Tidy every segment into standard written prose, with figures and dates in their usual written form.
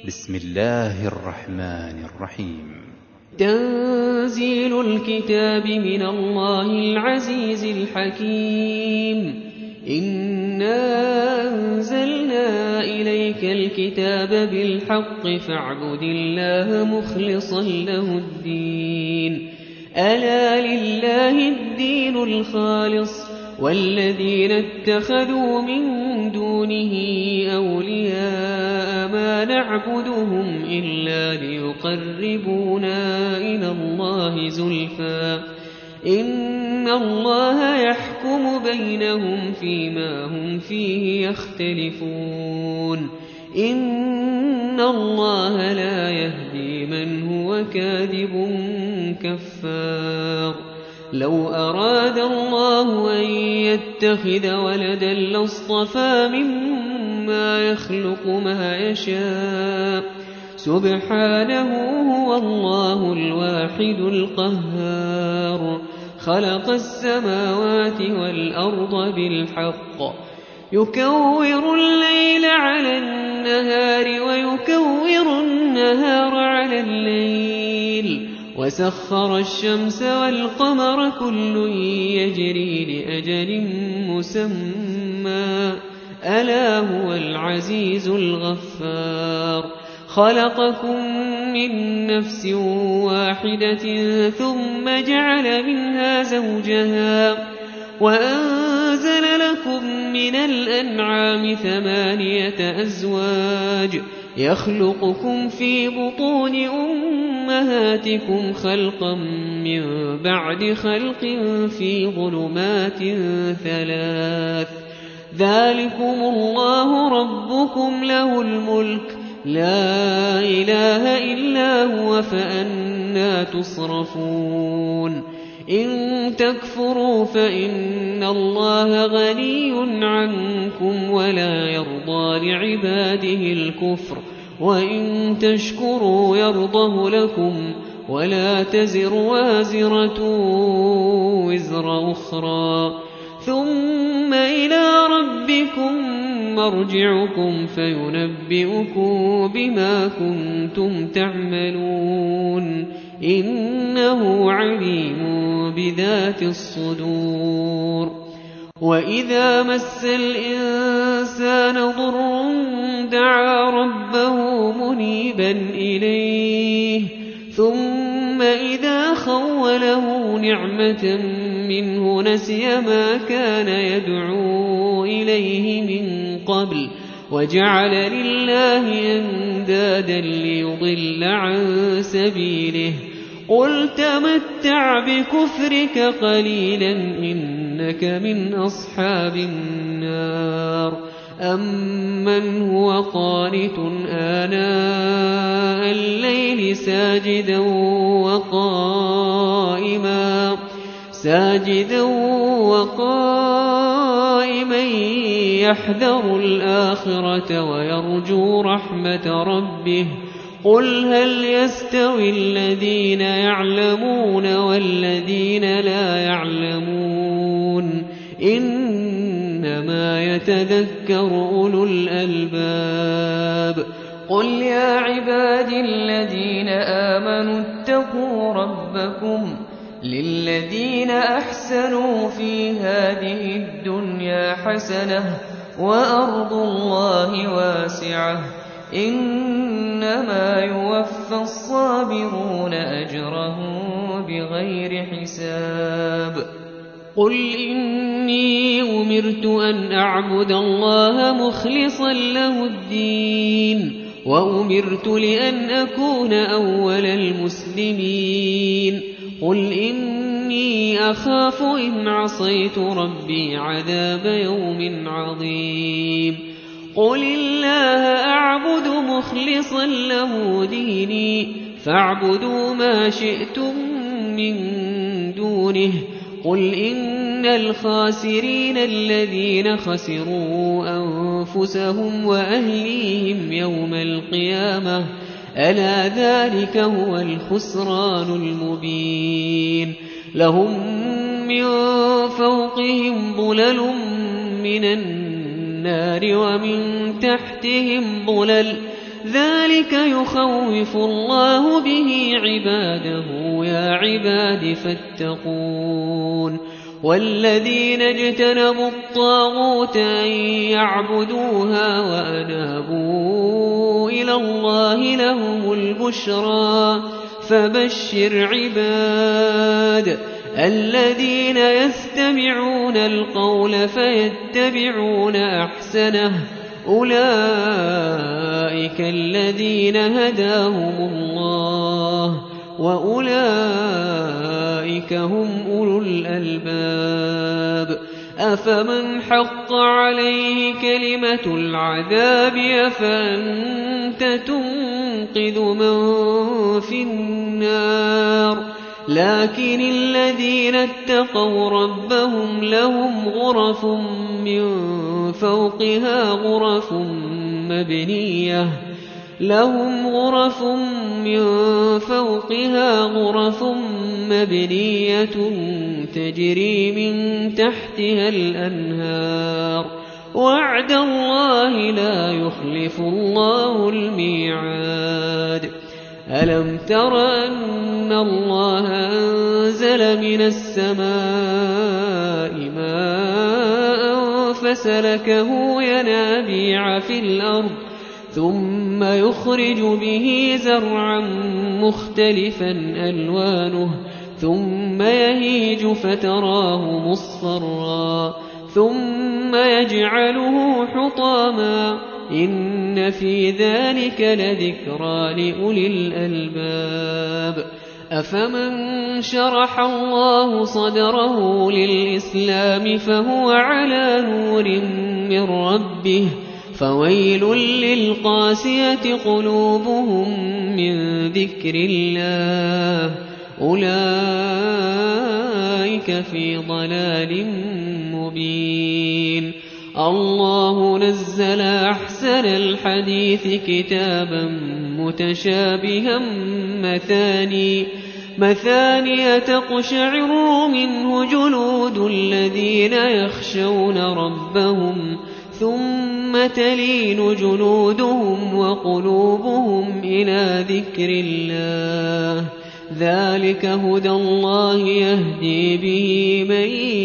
بسم الله الرحمن الرحيم. تنزيل الكتاب من الله العزيز الحكيم. إنا أنزلنا إليك الكتاب بالحق فاعبد الله مخلصا له الدين. ألا لله الدين الخالص والذين اتخذوا من دونه أولياء ما نعبدهم إلا ليقربونا إلى الله زلفى إن الله يحكم بينهم فيما هم فيه يختلفون. إن الله لا يهدي من هو كاذب كفار. لو أراد الله أن يتخذ ولدا لاصطفى مما يخلق ما يشاء سبحانه هو الله الواحد القهار. خلق السماوات والأرض بالحق يكور الليل على النهار ويكور النهار على الليل وسخر الشمس والقمر كل يجري لأجل مسمى ألا هو العزيز الغفار. خلقكم من نفس واحدة ثم جعل منها زوجها وأنزل لكم من الأنعام 8 أزواج يخلقكم في بطون أمهاتكم خلقا من بعد خلق في ظلمات 3. ذلكم الله ربكم له الملك لا إله إلا هو فأنى تصرفون. إن تكفروا فإن الله غني عنكم ولا يرضى لعباده الكفر وإن تشكروا يرضه لكم ولا تزر وازرة وزر أخرى ثم إلى ربكم مرجعكم فينبئكم بما كنتم تعملون إنه عليم بذات الصدور. وإذا مس الإنسان ضر دعا ربه منيبا إليه ثم إذا خوله نعمة منه نسي ما كان يدعو إليه من قبل وجعل لله أندادا ليضل عن سبيله. قل تمتع بكفرك قليلا إنك من أصحاب النار. أمن هو قانت آناء الليل ساجدا وقائما يحذر الآخرة ويرجو رحمة ربه. قل هل يستوي الذين يعلمون والذين لا يعلمون إنما يتذكر أولو الألباب. قل يا عبادي الذين آمنوا اتقوا ربكم للذين أحسنوا في هذه الدنيا حسنة وأرض الله واسعة إنما يوفى الصابرون أجرهم بغير حساب. قل إني أمرت أن أعبد الله مخلصا له الدين وأمرت لأن أكون أول المسلمين. قل إني أخاف إن عصيت ربي عذاب يوم عظيم. قل الله أعبد مخلصا له ديني فاعبدوا ما شئتم من دونه. قل إن الخاسرين الذين خسروا أنفسهم وأهليهم يوم القيامة ألا ذلك هو الخسران المبين. لهم من فوقهم ظلل من النار ومن تحتهم ظلل ذلك يخوف الله به عباده يا عباد فاتقون والذين اجتنبوا الطاغوت أن يعبدوها وأنابوا إلى الله لهم البشرى فبشر عباد الذين يستمعون القول فيتبعون أحسنه أولئك الذين هداهم الله وأولئك هم أولو الألباب أفمن حق عليه كلمة العذاب أفأنت تنقذ من في النار لكن الذين اتقوا ربهم لهم غرف من فوقها غرف مبنية تجري من تحتها الأنهار وعد الله لا يخلف الله الميعاد ألم تر أن الله أنزل من السماء ماء فسلكه ينابيع في الأرض ثم يخرج به زرعا مختلفا ألوانه ثم يهيج فتراه مصفرا ثم يجعله حطاما إن في ذلك لذكرى لأولي الألباب أفمن شرح الله صدره للإسلام فهو على نور من ربه فويل للقاسية قلوبهم من ذكر الله أولئك في ضلال مبين الله نزل أحسن الحديث كتابا متشابها مثانية تقشعر منه جلود الذين يخشون ربهم ثم تلين جلودهم وقلوبهم إلى ذكر الله ذلك هدى الله يهدي به من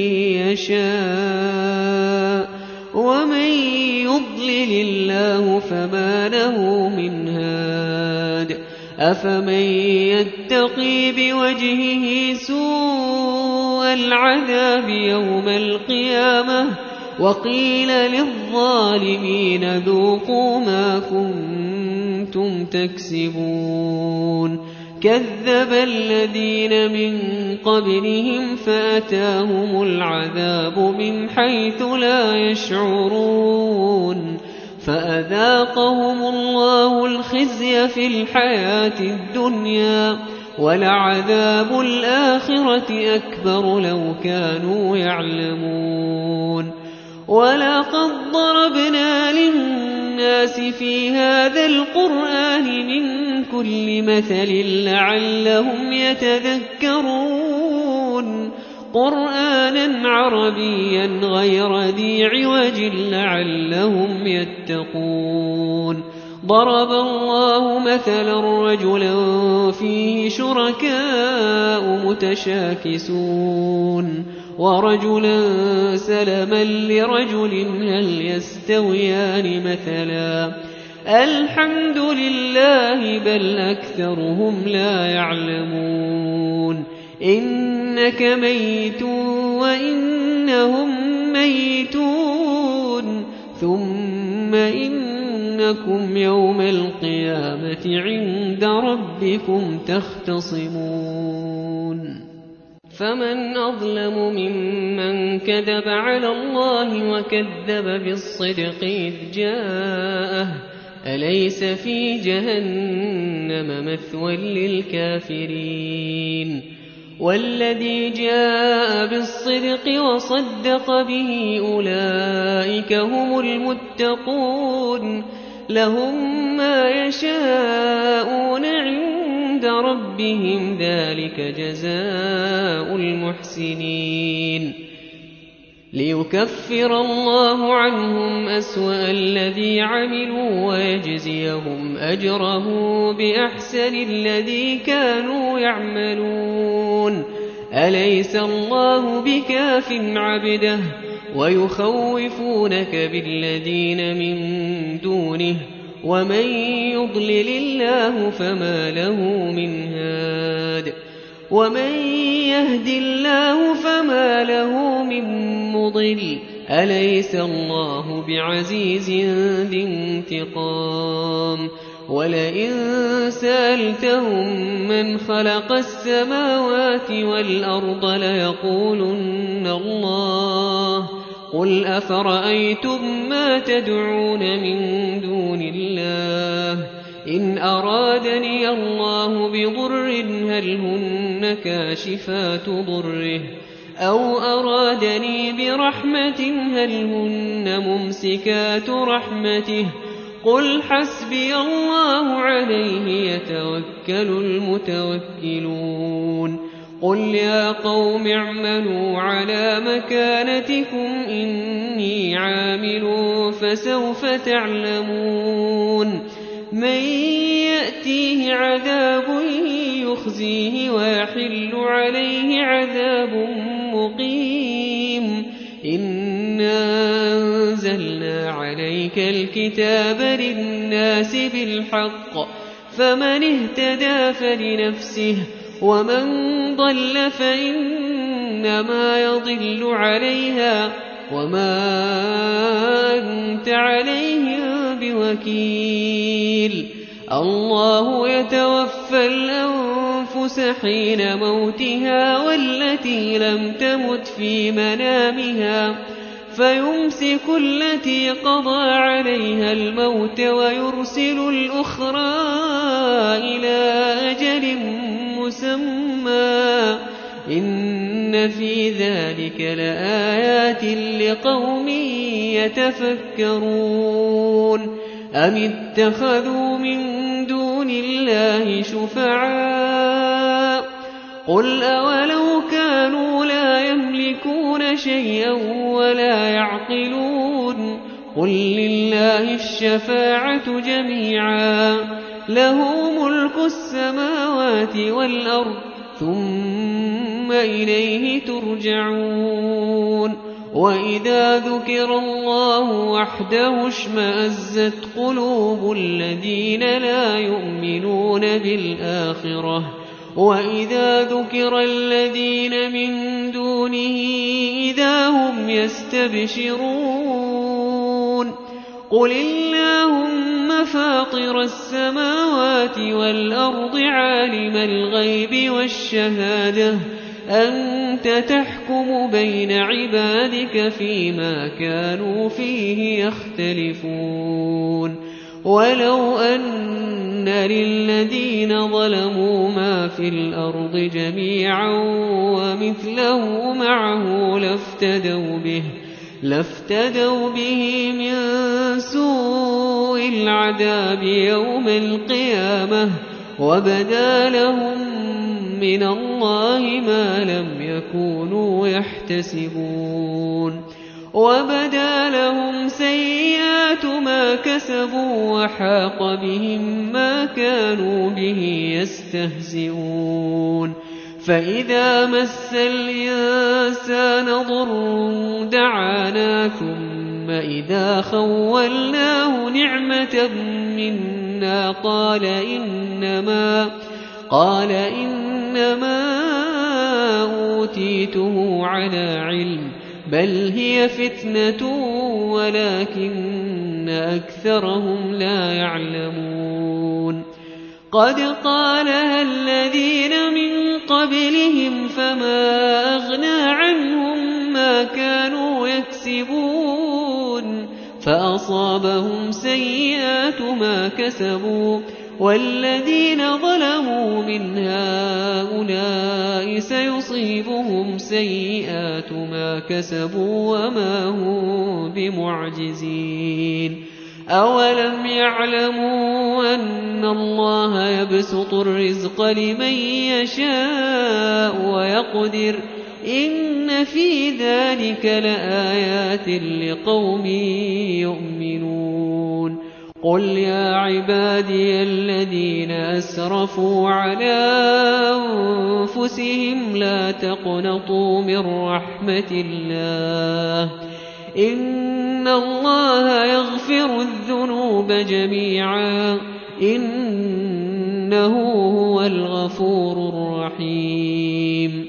يشاء ومن يضلل الله فما له من هاد أفمن يتقي بوجهه سوء العذاب يوم القيامة وقيل للظالمين ذوقوا ما كنتم تكسبون كذب الذين من قبلهم فأتاهم العذاب من حيث لا يشعرون فأذاقهم الله الخزي في الحياة الدنيا ولعذاب الآخرة أكبر لو كانوا يعلمون ولقد ضربنا للناس في هذا القرآن من كل مثل لعلهم يتذكرون قرآنا عربيا غير ذي عوج لعلهم يتقون ضرب الله مثلا رجلا فيه شركاء متشاكسون ورجلا سلما لرجل هل يستويان مثلا الحمد لله بل أكثرهم لا يعلمون إنك ميت وإنهم ميتون ثم إنكم يوم القيامة عند ربكم تختصمون فمن أظلم ممن كذب على الله وكذب بالصدق إذ جاءه أليس في جهنم مثوى للكافرين والذي جاء بالصدق وصدق به أولئك هم المتقون لهم ما يشاءون عند ربهم ذلك جزاء المحسنين ليكفر الله عنهم أسوأ الذي عملوا ويجزيهم أجره بأحسن الذي كانوا يعملون. أليس الله بكاف عبده ويخوفونك بالذين من دونه ومن يضلل الله فما له من هاد ومن يهد الله فما له من مضل. أليس الله بعزيز ذي انتقام. ولئن سألتهم من خلق السماوات والأرض ليقولن الله. قل أفرأيتم ما تدعون من دون الله إن أرادني الله بضر هل هن كاشفات ضره أو أرادني برحمة هل هن ممسكات رحمته. قل حسبي الله عليه يتوكل المتوكلون. قل يا قوم اعملوا على مكانتكم إني عامل فسوف تعلمون من يأتيه عذاب يخزيه ويحل عليه عذاب مقيم. إنا أنزلنا عليك الكتاب للناس بالحق فمن اهتدى فلنفسه ومن ضل فإنما يضل عليها وما أنت عليهم بوكيل. الله يتوفى الأنفس حين موتها والتي لم تمت في منامها فيمسك التي قضى عليها الموت ويرسل الأخرى إلى أجل مسمى. إن في ذلك لآيات لقوم يتفكرون. أم اتخذوا من دون الله شفعاء قل أولو كانوا لا يملكون شيئا ولا يعقلون. قل لله الشفاعة جميعا له ملك السماوات والأرض ثم إليه ترجعون. وإذا ذكر الله وحده اشمأزت قلوب الذين لا يؤمنون بالآخرة وإذا ذكر الذين من دونه إذا هم يستبشرون. قل اللهم فاطر السماوات والأرض عالم الغيب والشهادة أنت تحكم بين عبادك فيما كانوا فيه يختلفون. ولو أن للذين ظلموا ما في الأرض جميعا ومثله معه لافتدوا به من سوء العذاب يوم القيامة وبدا لهم من الله ما لم يكونوا يحتسبون. وبدا لهم سيئات ما كسبوا وحاق بهم ما كانوا به يستهزئون. فإذا مس الإنسان ضر دعانا ثم إذا خولناه نعمة منا قال إنما أوتيته على علم بل هي فتنة ولكن أكثرهم لا يعلمون. قد قالها الذين من قبلهم فما أغنى عنهم ما كانوا يكسبون فأصابهم سيئات ما كسبوا والذين ظلموا من هؤلاء سيصيبهم سيئات ما كسبوا وما هم بمعجزين. أولم يعلموا أن الله يبسط الرزق لمن يشاء ويقدر إن في ذلك لآيات لقوم يؤمنون قل يا عبادي الذين أسرفوا على أنفسهم لا تقنطوا من رحمة الله إن الله يغفر الذنوب جميعا إنه هو الغفور الرحيم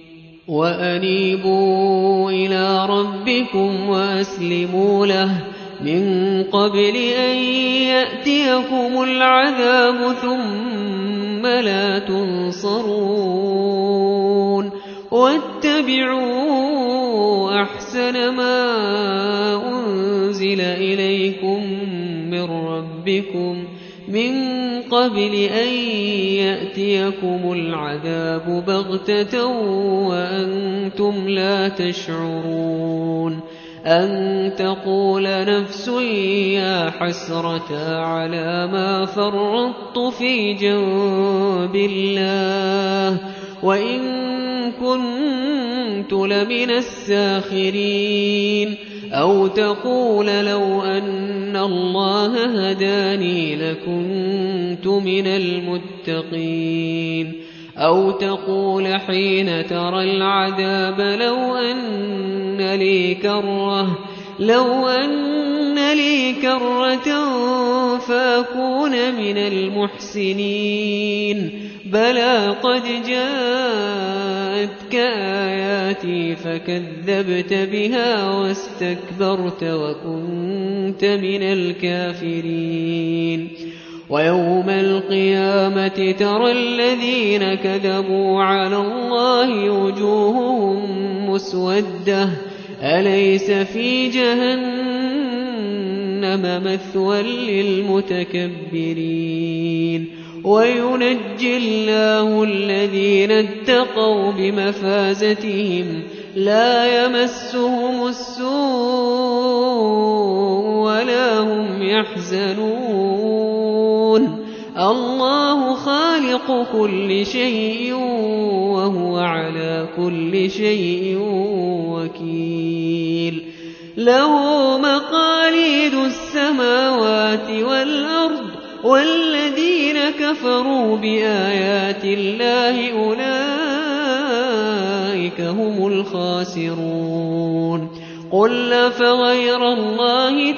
وأنيبوا إلى ربكم وأسلموا له من قبل أن يأتيكم العذاب ثم لا تنصرون واتبعوا أحسن ما أنزل إليكم من ربكم من قبل أن يأتيكم العذاب بغتة وأنتم لا تشعرون أن تقول نفس يا حسرة على ما فرطت في جنب الله وإن كنت لمن الساخرين أو تقول لو أن الله هداني لكنت من المتقين أو تقول حين ترى العذاب لو أن لي كرة فأكون من المحسنين بلى قد جاءتك آياتي فكذبت بها واستكبرت وكنت من الكافرين ويوم القيامة ترى الذين كذبوا على الله وجوههم مسودة أليس في جهنم مثوى للمتكبرين وينجي الله الذين اتقوا بمفازتهم لا يمسهم السوء ولا هم يحزنون الله خالق كل شيء وهو على كل شيء وكيل له مقاليد السماوات والأرض والذين كفروا بآيات الله أولئك هم الخاسرون قل أفغير الله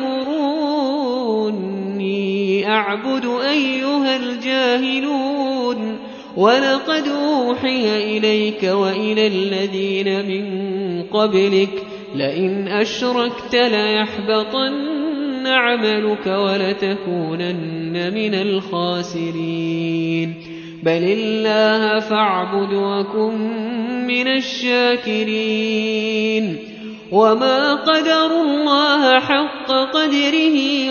تأمروني أعبد أيها الجاهلون ولقد أوحي إليك وإلى الذين من قبلك لئن أشركت ليحبطن عملك ولتكونن من الخاسرين بل الله فاعبد وكن من الشاكرين وما قدروا الله حق قدره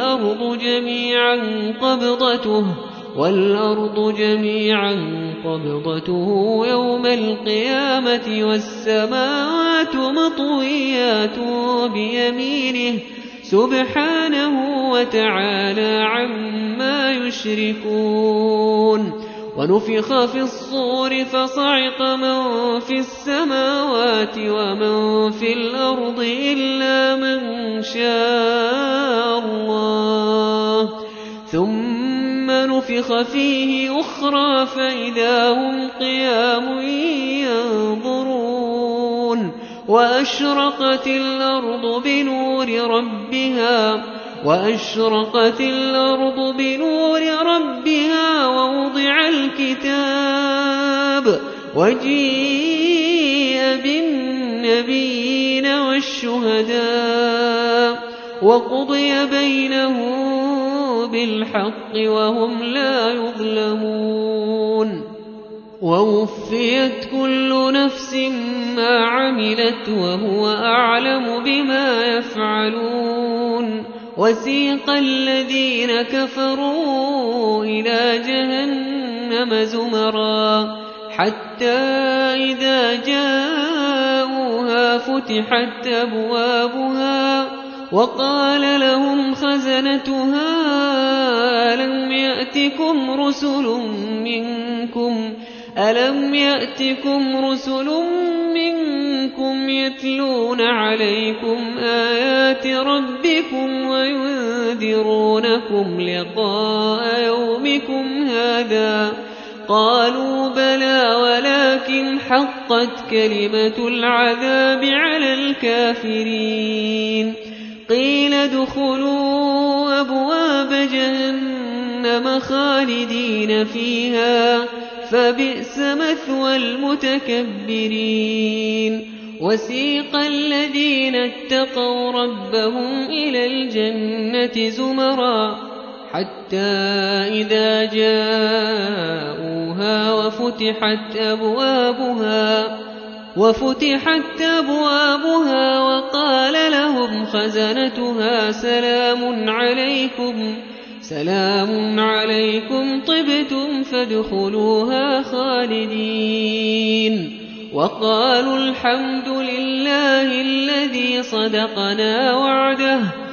والأرض جميعا قبضته يوم القيامة والسماوات مطويات بيمينه سبحانه وتعالى عما يشركون ونفخ في الصور فصعق من في السماوات ومن في الأرض إلا من شاء الله ثم نفخ فيه أخرى فإذا هم قيام ينظرون وأشرقت الأرض بنور ربها ووضع الكتاب وجيء بالنبيين والشهداء وقضي بينهم بالحق وهم لا يظلمون ووفيت كل نفس ما عملت وهو أعلم بما يفعلون وسيق الذين كفروا إلى جهنم زمرا حتى إذا جاءوها فتحت أبوابها وقال لهم خزنتها ألم يأتكم رسل منكم ألم يأتكم رسل منكم يتلون عليكم آيات ربكم وينذرونكم لقاء يومكم هذا؟ قالوا بلى ولكن حقت كلمة العذاب على الكافرين. قيل ادخلوا أبواب جهنم خالدين فيها فبئس مثوى المتكبرين. وسيق الذين اتقوا ربهم إلى الجنة زمرا حتى إذا جاءوها وفتحت أبوابها وقال لهم خزنتها سلام عليكم طبتم فادخلوها خالدين. وقالوا الحمد لله الذي صدقنا وعده